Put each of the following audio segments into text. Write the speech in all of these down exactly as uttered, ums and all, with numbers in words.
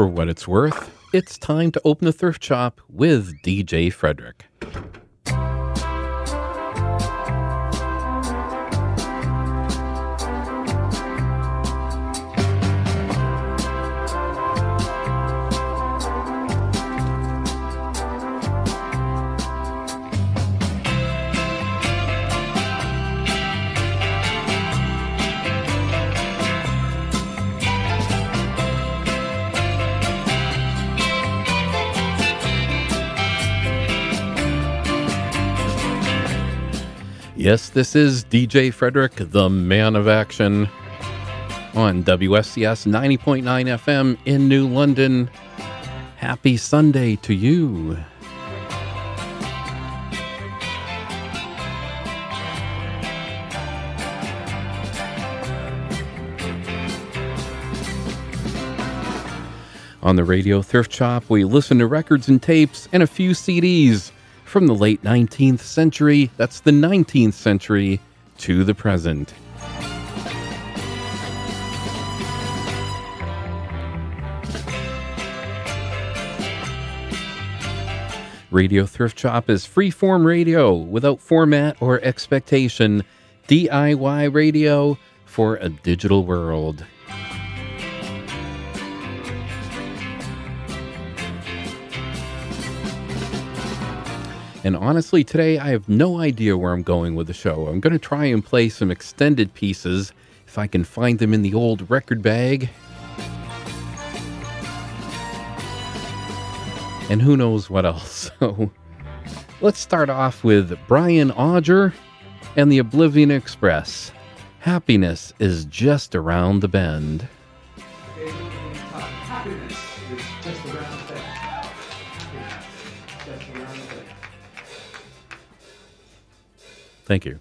For what it's worth, it's time to open the thrift shop with D J Frederick. Yes, this is D J Frederick, the man of action, on W S C S ninety point nine F M in New London. Happy Sunday to you. On the Radio Thrift Shop, we listen to records and tapes and a few C Ds from the late nineteenth century, that's the nineteenth century, to the present. Radio Thrift Shop is freeform radio without format or expectation, D I Y radio for a digital world. And honestly, today I have no idea where I'm going with the show. I'm going to try and play some extended pieces, if I can find them in the old record bag. And who knows what else. So let's start off with Brian Auger and the Oblivion Express. Happiness is just around the bend. Happiness is just around the bend. Just around the bend. Thank you.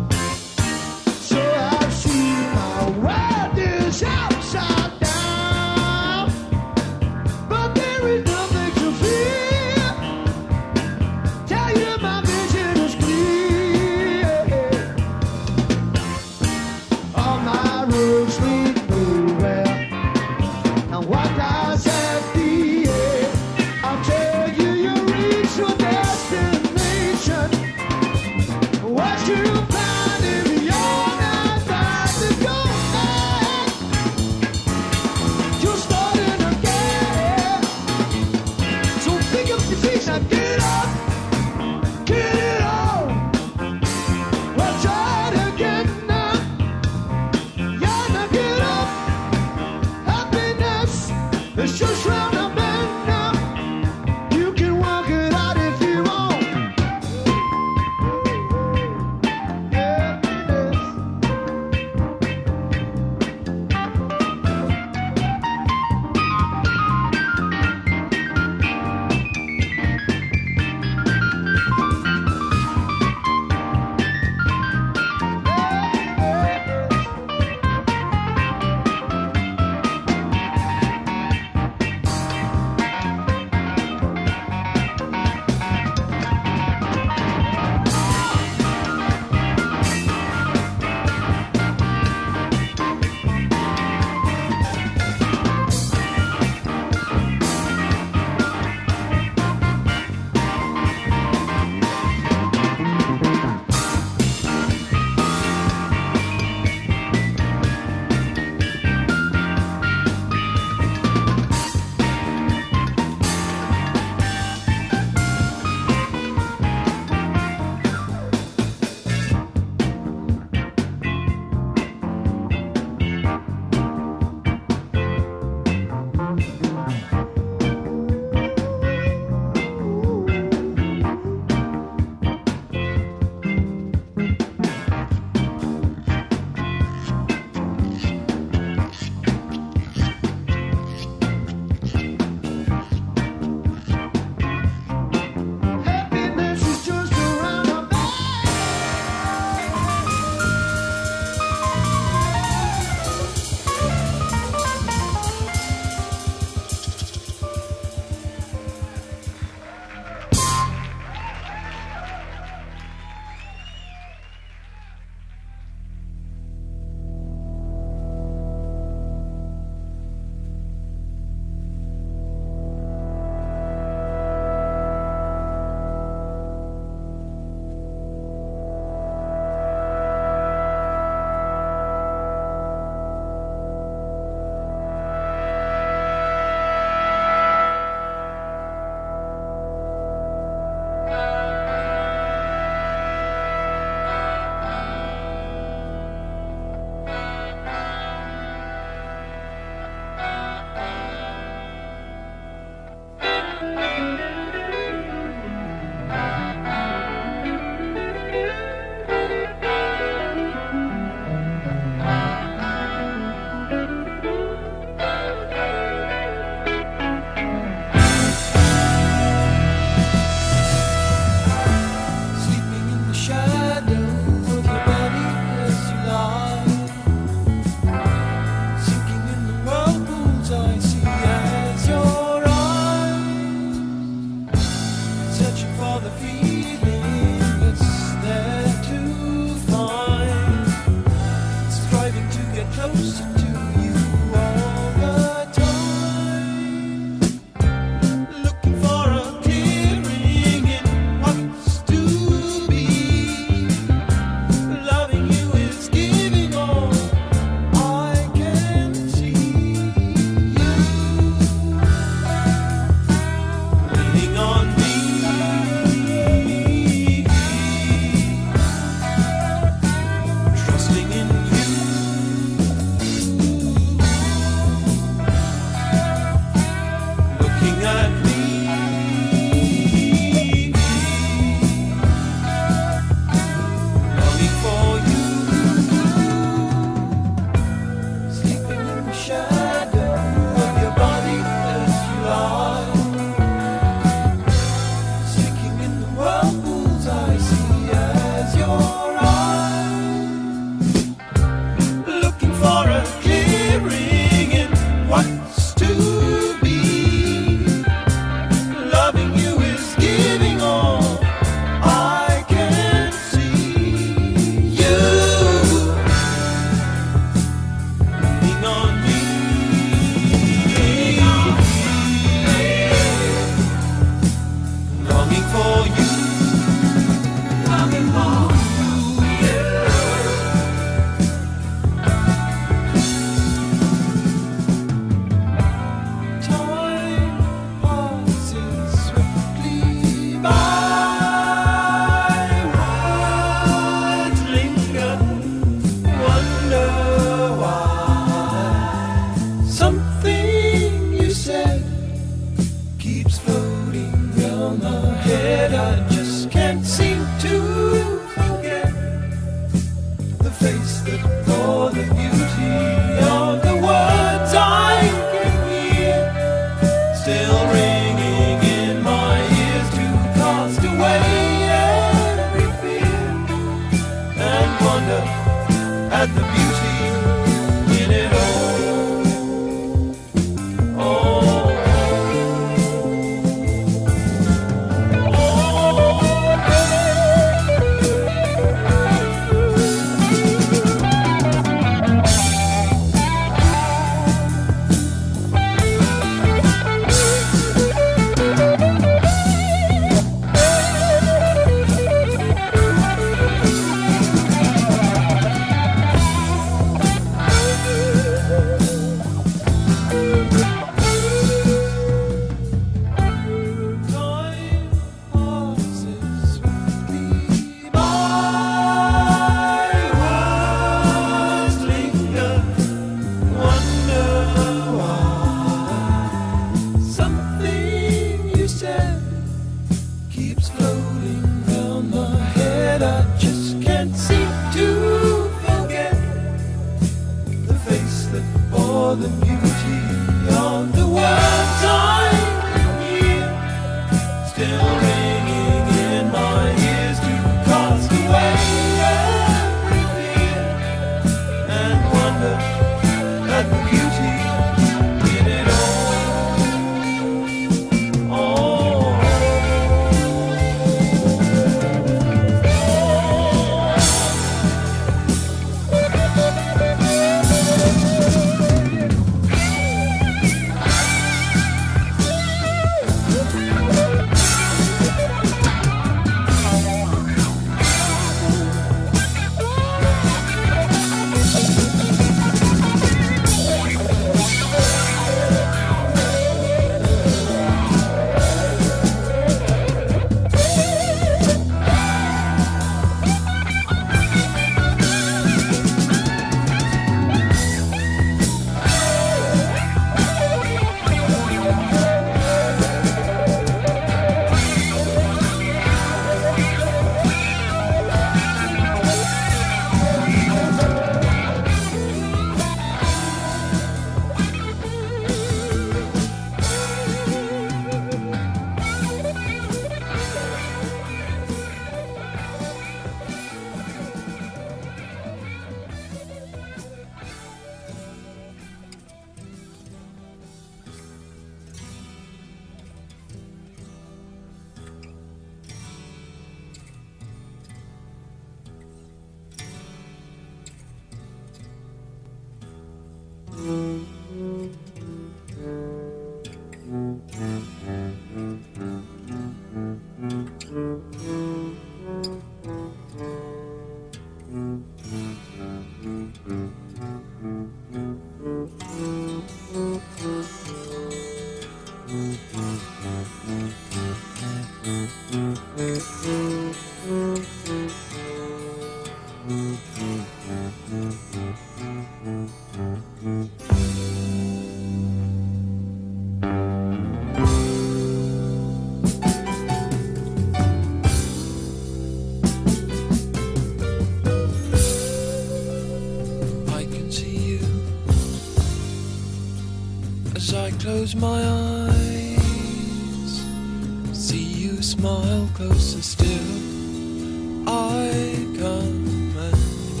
close my eyes, see you smile closer still. I come and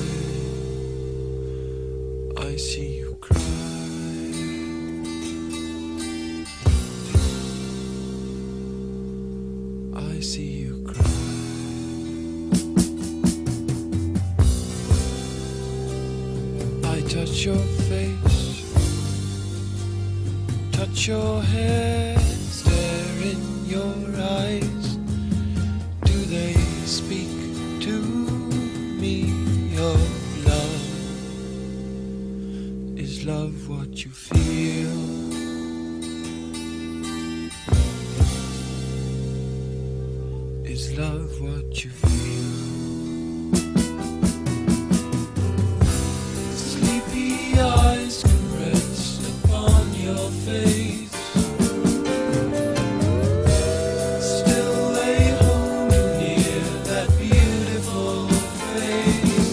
lie, I see you cry. I see you cry. I touch your face, touch your hair, stare in your eyes. Do they speak to me of love? Is love what you feel? Is love what you feel? Sleepy eyes can rest upon your face. Still they hold you near, that beautiful face.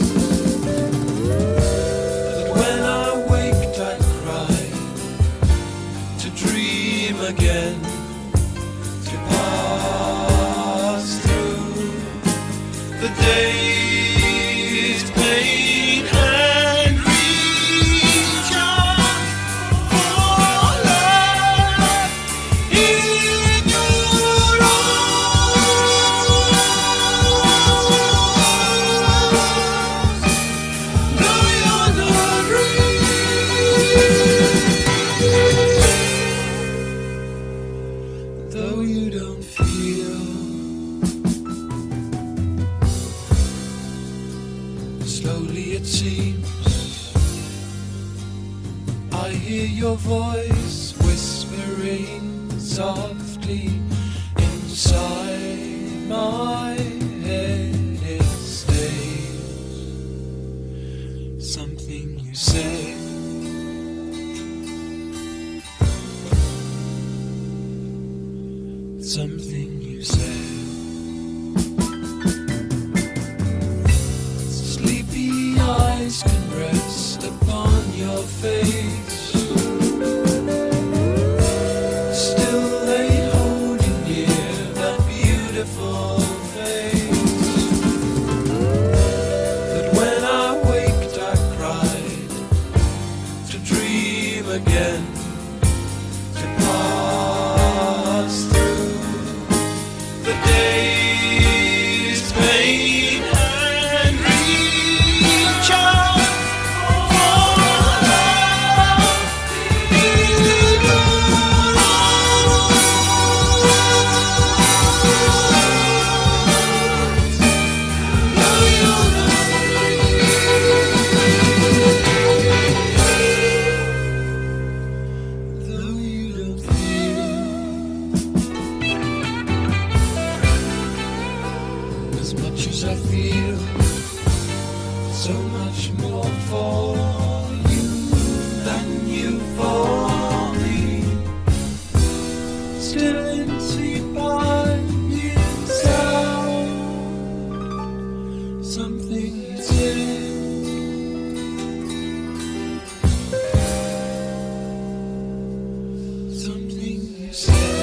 But when I waked I cried to dream again, to pass through the day's pain and reach out for love in your arms. Though you're not real, though you don't feel. Slowly it seems I hear your voice whispering softly inside my head. It stays. Something you say, something you say. Sleepy eyes can rest upon your face. Still they hold you near, that beautiful face. But when I waked I cried to dream again, to pass through the day's pain and reach out for love in your arms. Though you're not real, though you don't feel. As much as I feel, so much more for you than you for me. Still in sleep by inside. Something you said, something you said.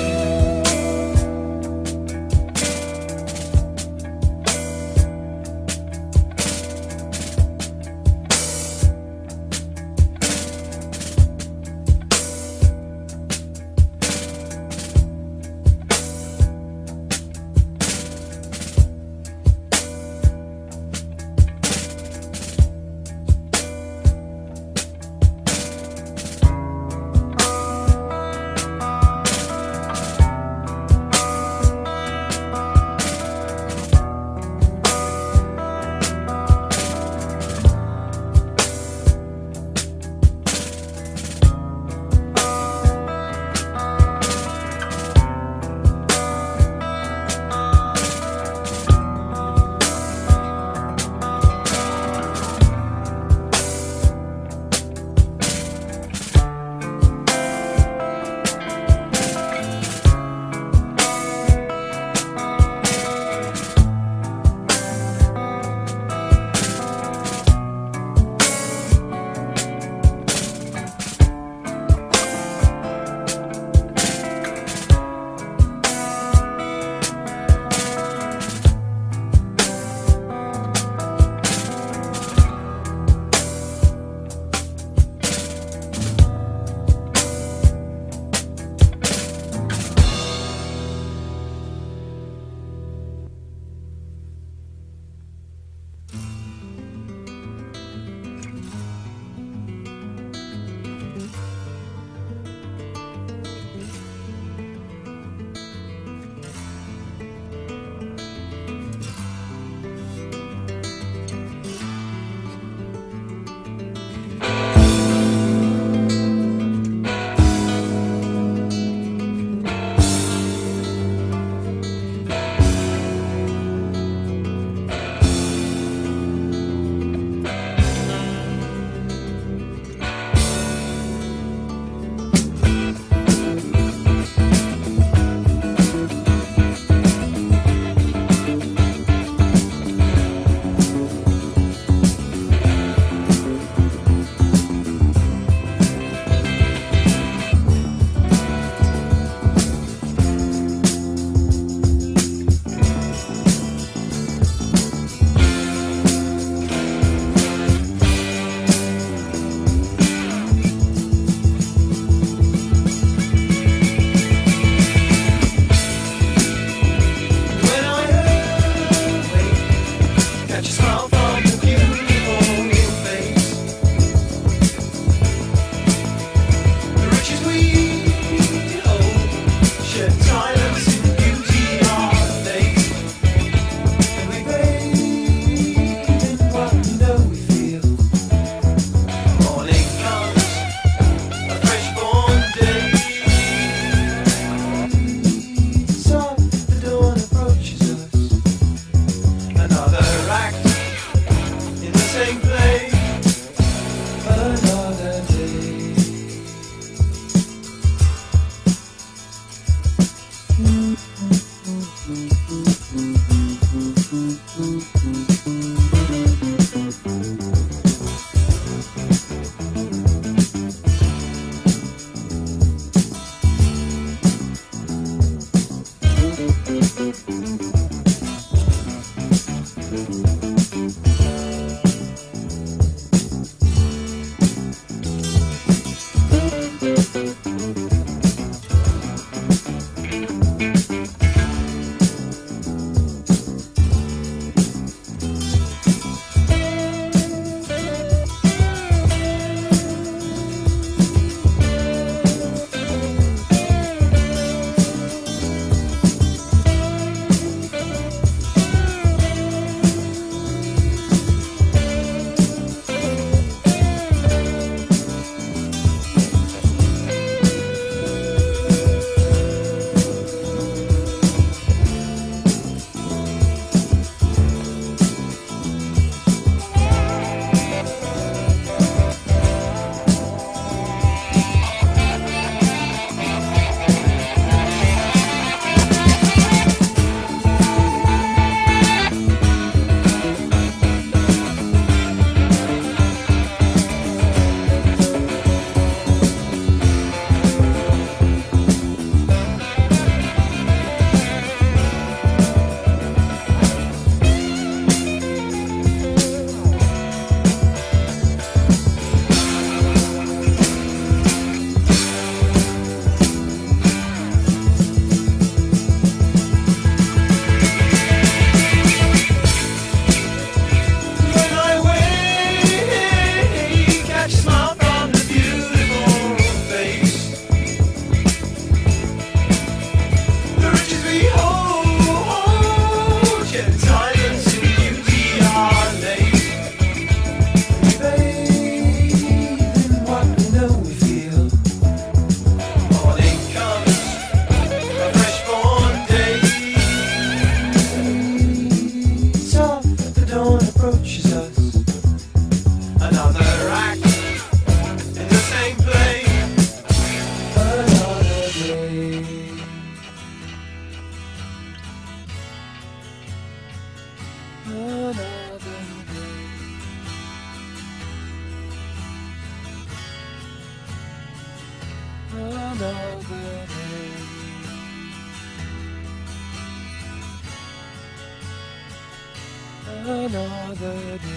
Another day.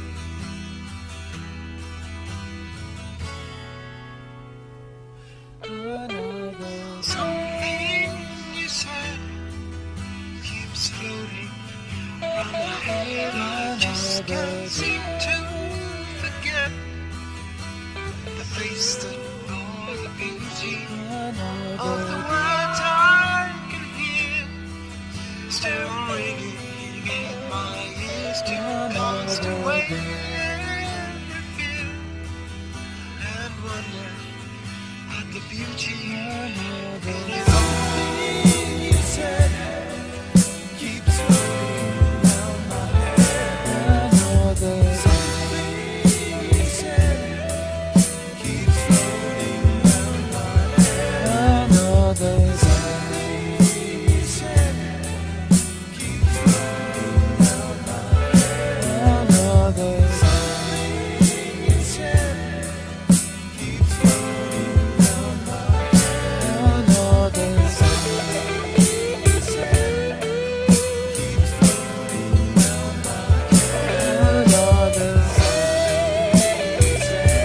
Another something you said keeps floating on my head. I just can't seem to forget the face that bore the beauty of the words I can hear, still ringing in my ears, to cast away every fear and wonder at the beauty in everything you said keeps floating around my head. Another something you said keeps floating around my head. Another something you said keeps floating around my head. Another something you said keeps floating around my head. Another something you said keeps floating around my head. Another something you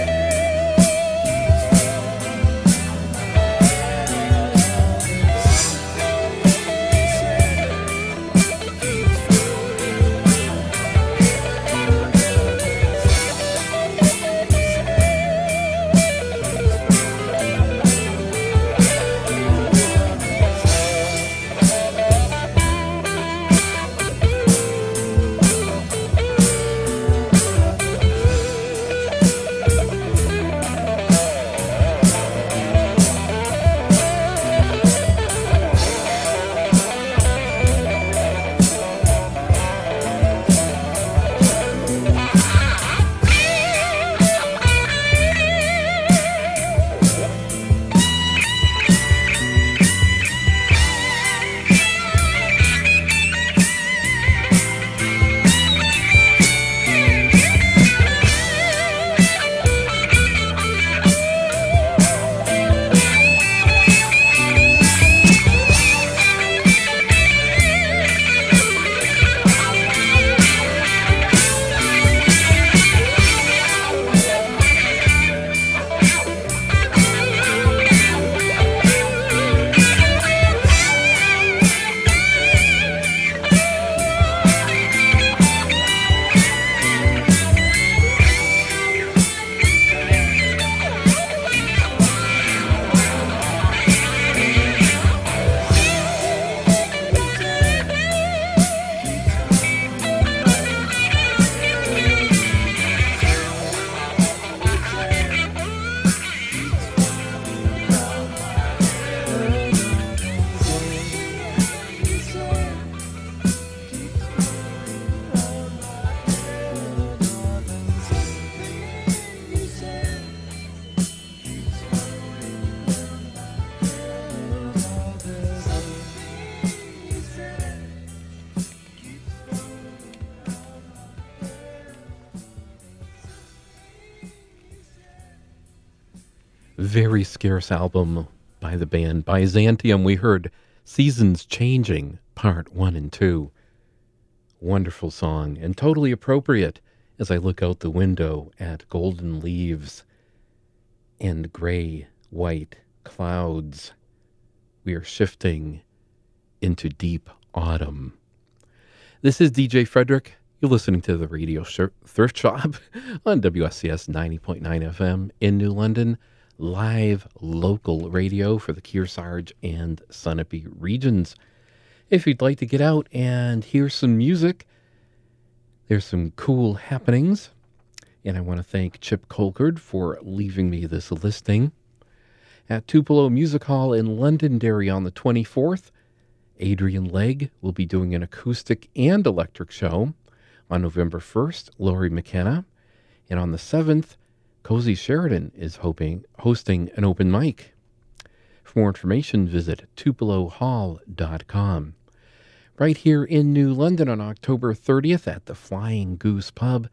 Very scarce album by the band Byzantium. We heard Seasons Changing, Part one and two. Wonderful song, and totally appropriate as I look out the window at golden leaves and gray, white clouds. We are shifting into deep autumn. This is D J Frederick. You're listening to the Radio Sh- Thrift Shop on W S C S ninety point nine F M in New London. Live local radio for the Kearsarge and Sunapee regions. If you'd like to get out and hear some music, there's some cool happenings. And I want to thank Chip Colcord for leaving me this listing. At Tupelo Music Hall in Londonderry on the twenty-fourth, Adrian Legg will be doing an acoustic and electric show. On November first, Laurie McKenna. And on the seventh, Cozy Sheridan is hoping, hosting an open mic. For more information, visit tupelo hall dot com. Right here in New London on October thirtieth at the Flying Goose Pub,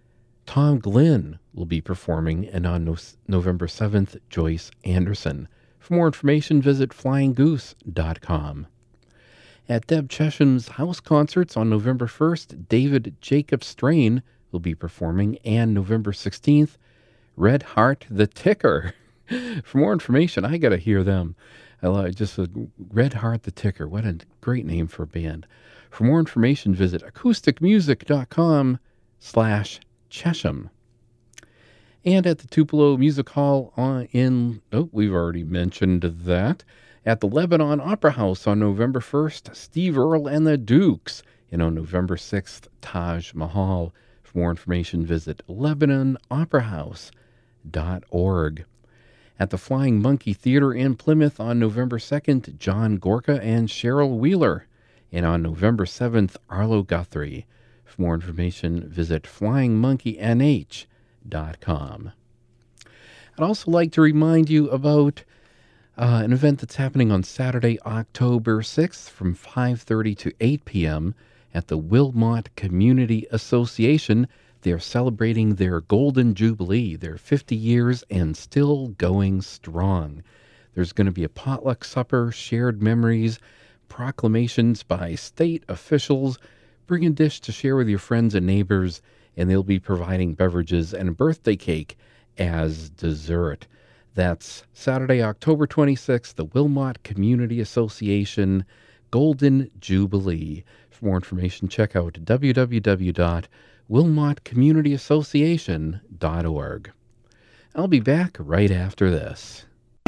Tom Glynn will be performing, and on no- November seventh, Joyce Anderson. For more information, visit flying goose dot com. At Deb Chesham's house concerts on November first, David Jacob Strain will be performing, and November sixteenth, Red Heart the Ticker. For more information, I got to hear them. I love just a Red Heart the Ticker. What a great name for a band. For more information, visit acoustic music dot com slash Chesham. And at the Tupelo Music Hall on in, oh, we've already mentioned that. At the Lebanon Opera House on November first, Steve Earle and the Dukes. And on November sixth, Taj Mahal. For more information, visit lebanon opera house dot org. At the Flying Monkey Theater in Plymouth on November second, John Gorka and Cheryl Wheeler. And on November seventh, Arlo Guthrie. For more information, visit flying monkey n h dot com. I'd also like to remind you about uh, an event that's happening on Saturday, October sixth from five thirty to eight p.m. at the Wilmot Community Association. They're celebrating their Golden Jubilee. They're fifty years and still going strong. There's going to be a potluck supper, shared memories, proclamations by state officials. Bring a dish to share with your friends and neighbors, and they'll be providing beverages and a birthday cake as dessert. That's Saturday, October twenty-sixth, the Wilmot Community Association Golden Jubilee. For more information, check out w w w dot wilmot community association dot org. I'll be back right after this.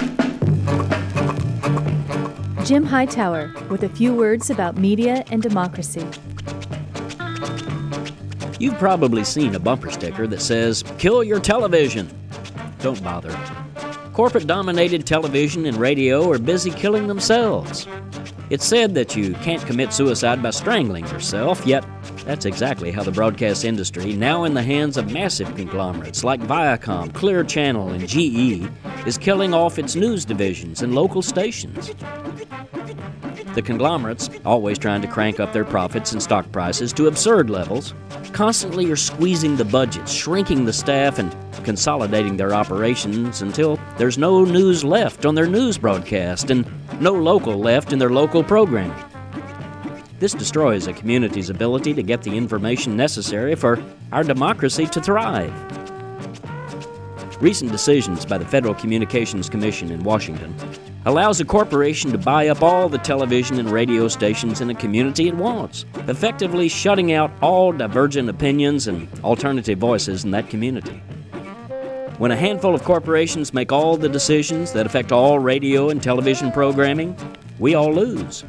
Jim Hightower with a few words about media and democracy. You've probably seen a bumper sticker that says, "Kill your television." Don't bother. Corporate-dominated television and radio are busy killing themselves. It's said that you can't commit suicide by strangling yourself, yet that's exactly how the broadcast industry, now in the hands of massive conglomerates like Viacom, Clear Channel, and G E, is killing off its news divisions and local stations. The conglomerates, always trying to crank up their profits and stock prices to absurd levels, constantly are squeezing the budgets, shrinking the staff, and consolidating their operations until there's no news left on their news broadcast and no local left in their local programming. This destroys a community's ability to get the information necessary for our democracy to thrive. Recent decisions by the Federal Communications Commission in Washington allows a corporation to buy up all the television and radio stations in a community it wants, effectively shutting out all divergent opinions and alternative voices in that community. When a handful of corporations make all the decisions that affect all radio and television programming, we all lose.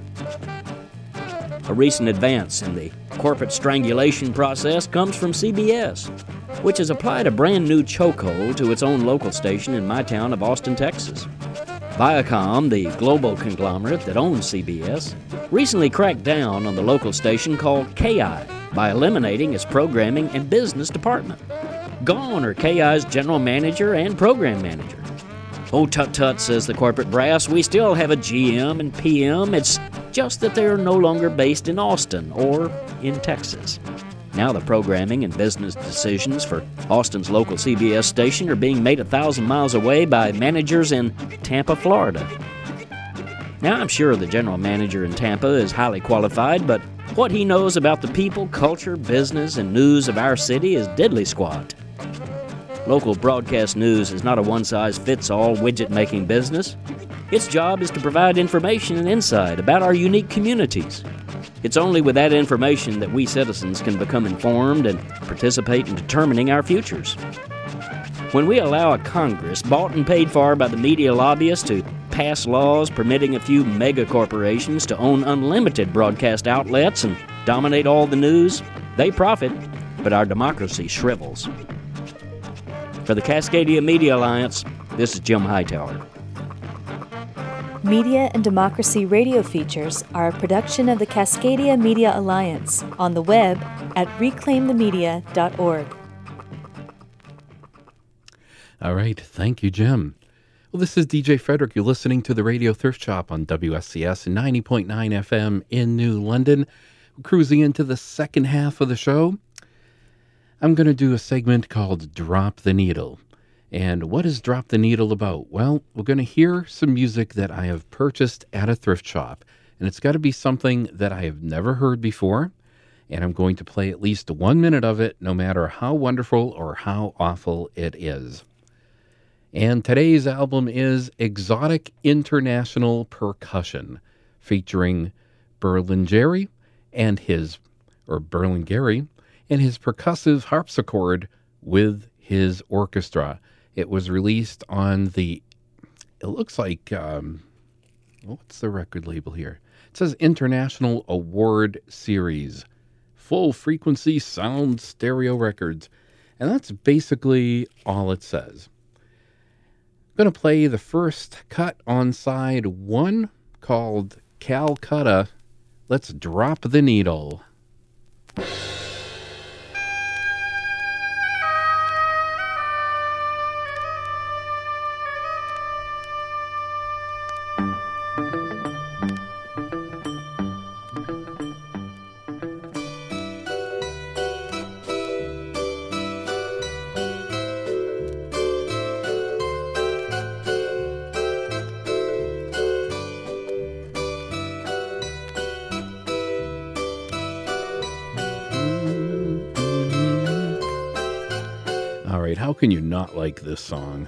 A recent advance in the corporate strangulation process comes from C B S, which has applied a brand new chokehold to its own local station in my town of Austin, Texas. Viacom, the global conglomerate that owns C B S, recently cracked down on the local station called K I by eliminating its programming and business department. Gone are K I's general manager and program manager. Oh, tut-tut, says the corporate brass, we still have a G M and P M. It's just that they are no longer based in Austin or in Texas. Now the programming and business decisions for Austin's local C B S station are being made a thousand miles away by managers in Tampa, Florida. Now I'm sure the general manager in Tampa is highly qualified, but what he knows about the people, culture, business, and news of our city is diddly squat. Local broadcast news is not a one-size-fits-all widget-making business. Its job is to provide information and insight about our unique communities. It's only with that information that we citizens can become informed and participate in determining our futures. When we allow a Congress bought and paid for by the media lobbyists to pass laws permitting a few mega corporations to own unlimited broadcast outlets and dominate all the news, they profit, but our democracy shrivels. For the Cascadia Media Alliance, this is Jim Hightower. Media and Democracy radio features are a production of the Cascadia Media Alliance on the web at reclaim the media dot org. All right. Thank you, Jim. Well, this is D J Frederick. You're listening to the Radio Thrift Shop on W S C S ninety point nine F M in New London. We're cruising into the second half of the show. I'm going to do a segment called Drop the Needle. And what is Drop the Needle about? Well, we're going to hear some music that I have purchased at a thrift shop. And it's got to be something that I have never heard before. And I'm going to play at least one minute of it, no matter how wonderful or how awful it is. And today's album is Exotic International Percussion, featuring Berlin Jerry and his, or Berlin Gary, and his percussive harpsichord with his orchestra. It was released on the, it looks like, um, what's the record label here? It says International Award Series, Full Frequency Sound Stereo Records. And that's basically all it says. I'm going to play the first cut on side one called Calcutta. Let's drop the needle. How can you not like this song?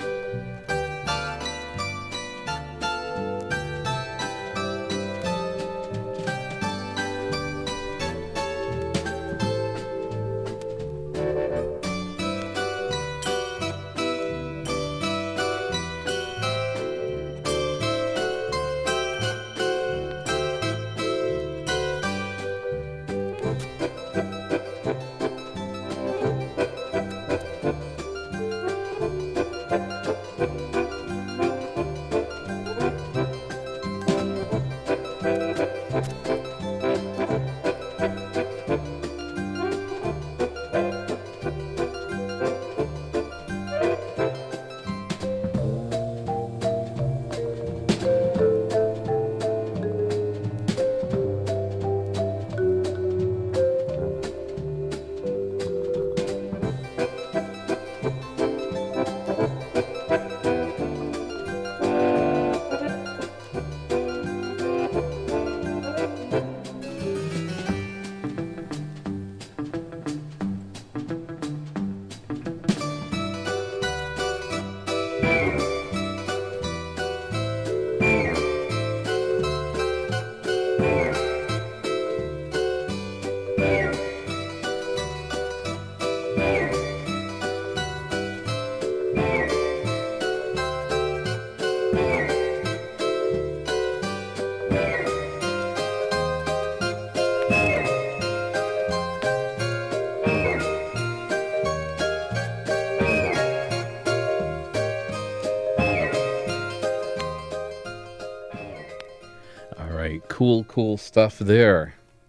Cool, cool stuff there.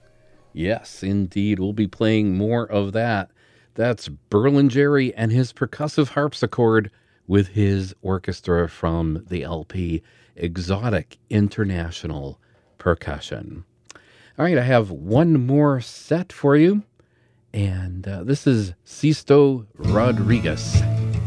Yes, indeed. We'll be playing more of that. That's Berlin Jerry and his percussive harpsichord with his orchestra from the L P Exotic International Percussion. All right, I have one more set for you. And uh, this is Sisto Rodriguez.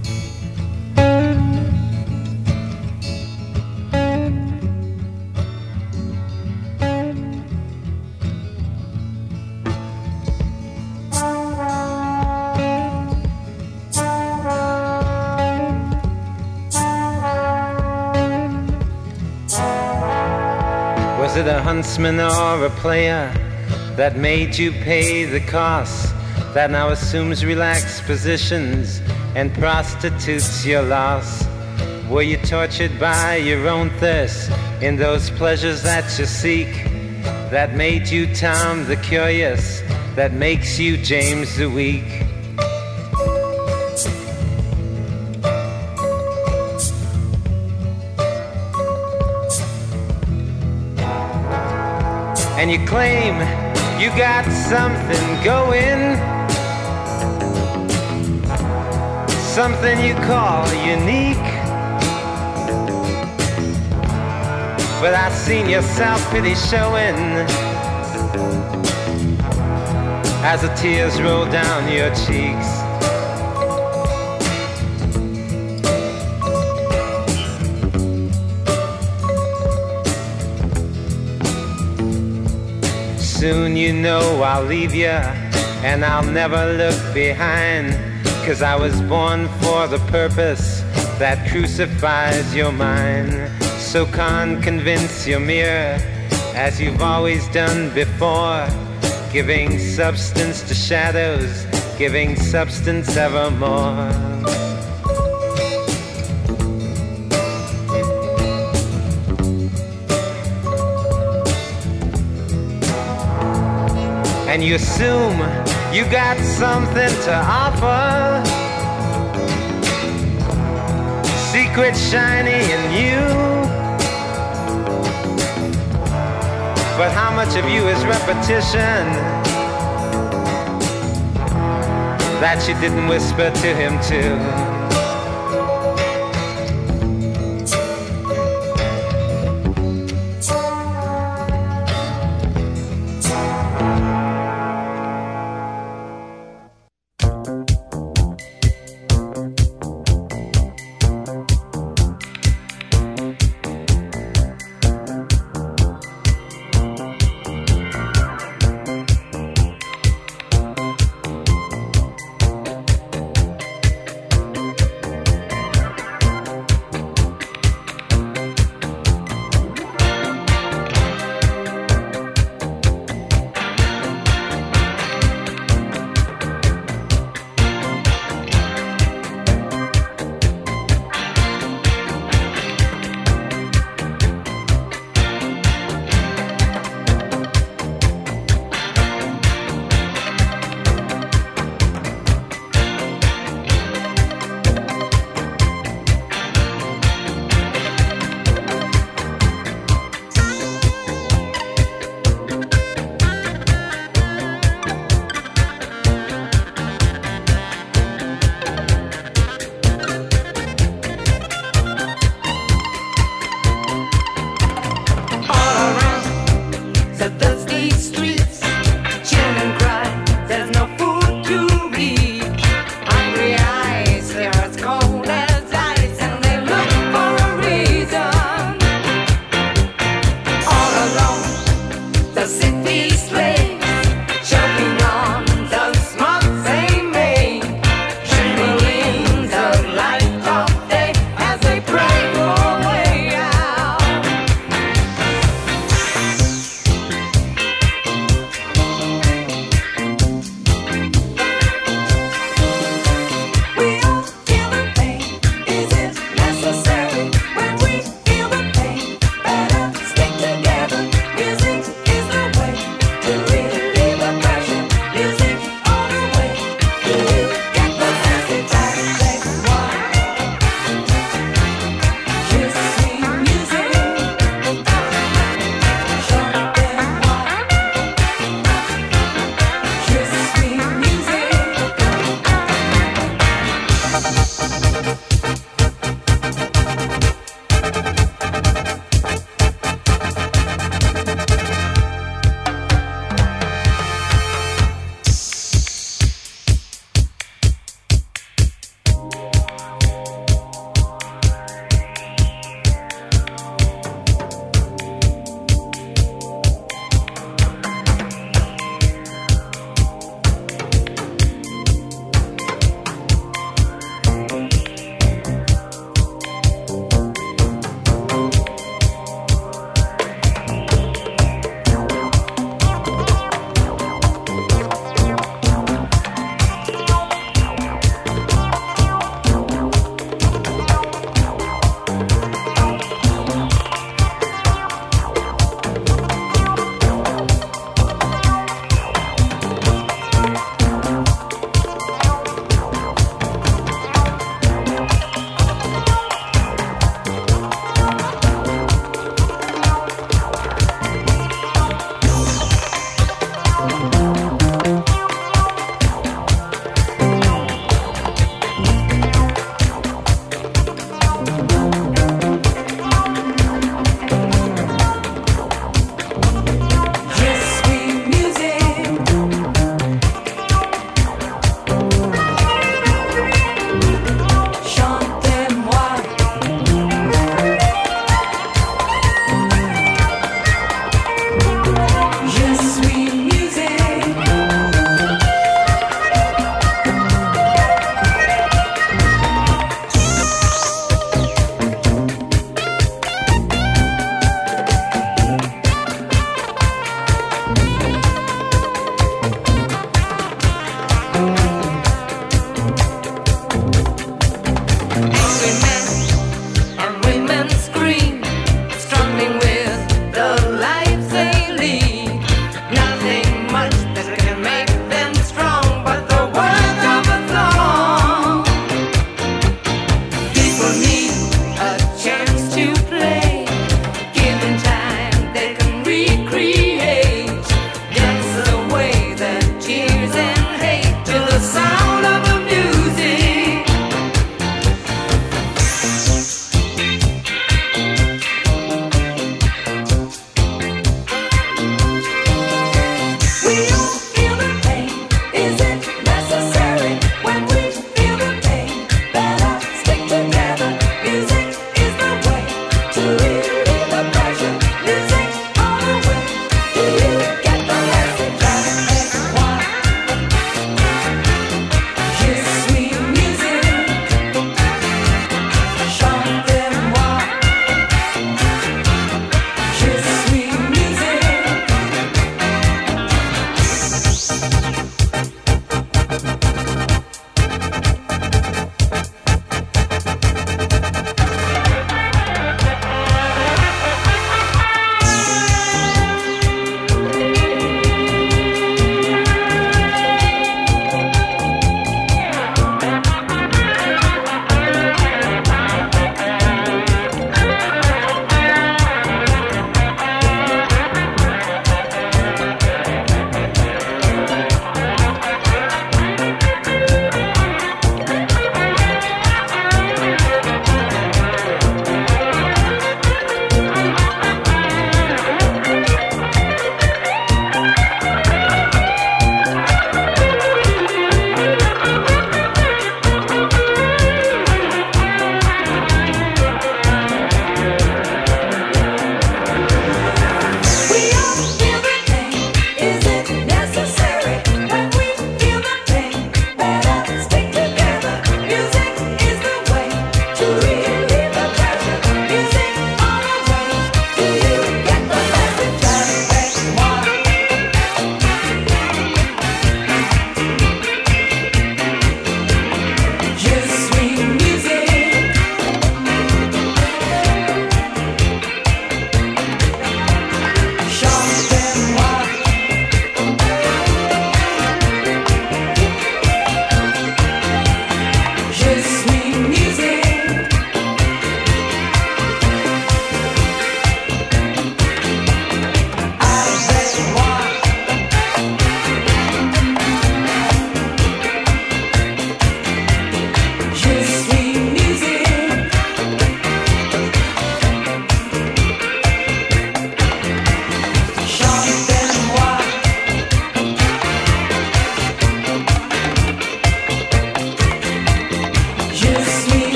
Was it a huntsman or a player that made you pay the cost, that now assumes relaxed positions and prostitutes your loss? Were you tortured by your own thirst in those pleasures that you seek, that made you Tom the Curious, that makes you James the Weak? And you claim you got something going, something you call unique. But I seen your self-pity showing as the tears roll down your cheeks. soon you know I'll leave you, and I'll never look behind, 'cause I was born for the purpose that crucifies your mind. So can't convince your mirror, as you've always done before, giving substance to shadows, giving substance evermore. And you assume you got something to offer, secret shiny in you. But how much of you is repetition that you didn't whisper to him too?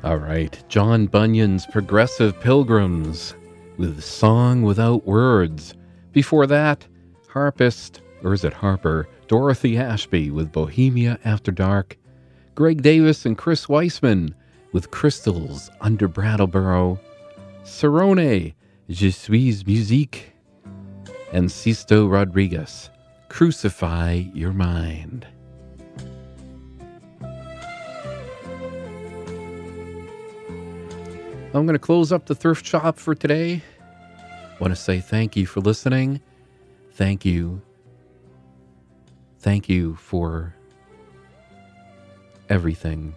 All right, John Bunyan's Progressive Pilgrims with Song Without Words. Before that, harpist, or is it Harper, Dorothy Ashby with Bohemia After Dark. Greg Davis and Chris Weissman with Crystals Under Brattleboro. Cerrone, Je suis musique. And Sisto Rodriguez, Crucify Your Mind. I'm going to close up the thrift shop for today. I want to say thank you for listening. Thank you. Thank you for everything.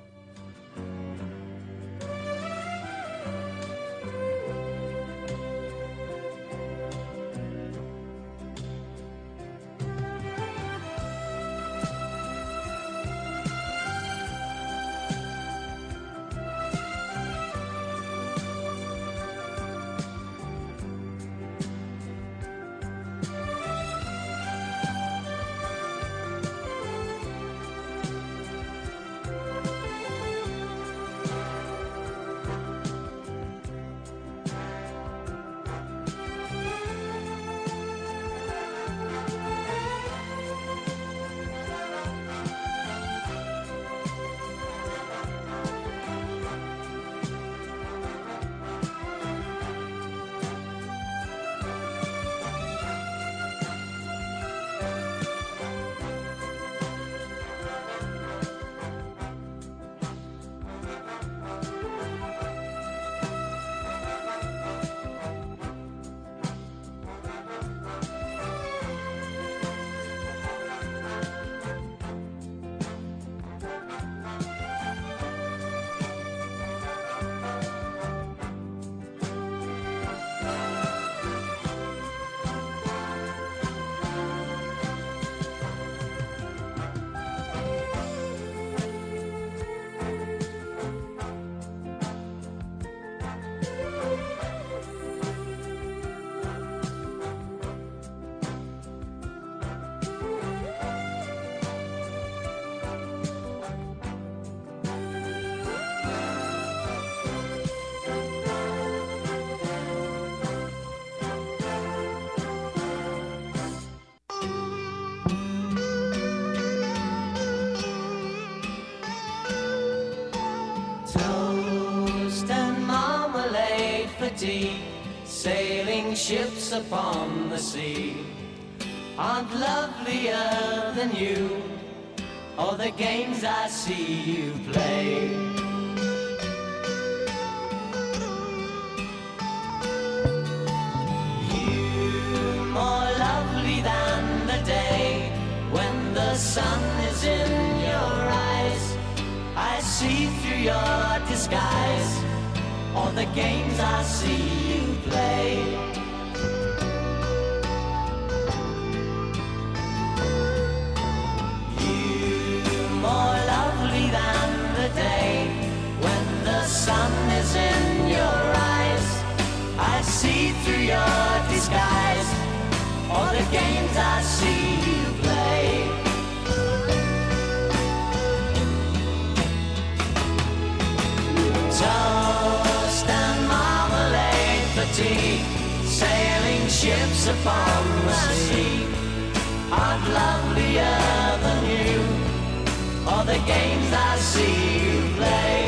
Sailing ships upon the sea aren't lovelier than you, or the games I see you play. You more lovely than the day when the sun is in your eyes. I see through your disguise all the games I see you play. You more lovely than the day when the sun is in your eyes. I see through your disguise all the games I see you play. Toast and marmalade for tea, sailing ships upon the sea aren't lovelier than you, or the games I see you play.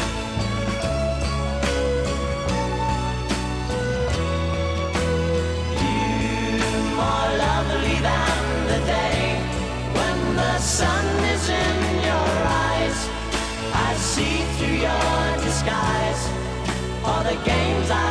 You more lovely than the day when the sun is in your eyes. I see through your disguise all the games I